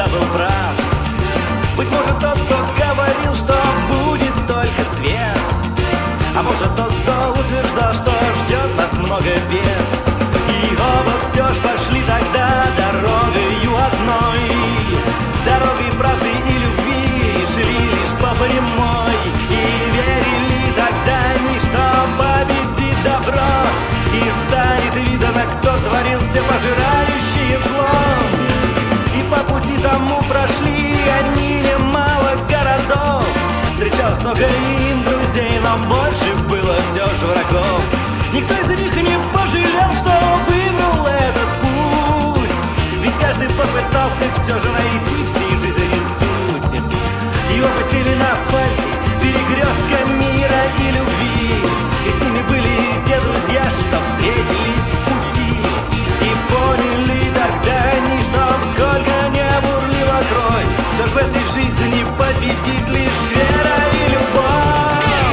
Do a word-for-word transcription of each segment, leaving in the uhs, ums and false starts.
тогда был прав. Быть может, тот, кто говорил, что будет только свет, а может, тот, кто утверждал, что ждет нас много бед. И оба все ж пошли тогда дорогою одной, дорогой правды и любви, шли лишь по прямой. И верили тогда они, что победит добро, и станет видно, кто творил все пожирающие зло. И по пути тому прошли они немало городов, встречалось много им друзей, но больше было все же врагов. Никто из них не пожалел, что выбрал этот путь, ведь каждый попытался все же найти всей жизни суть. Его посели на асфальте перекрестка мира и любви, и с ними были те друзья, что встретились в пути. И поняли тогда они, что сколько не бурлила кровь, все ж в этой жизни победит лишь вера и любовь.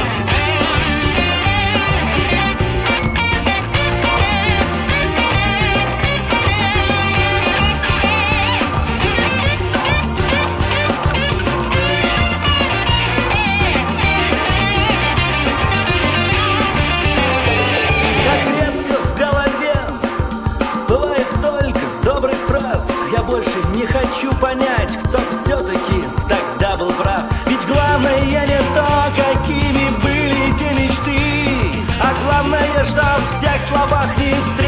Я больше не хочу понять, кто все-таки тогда был прав. Ведь главное не то, какими были те мечты, а главное, что в тех словах не встретилось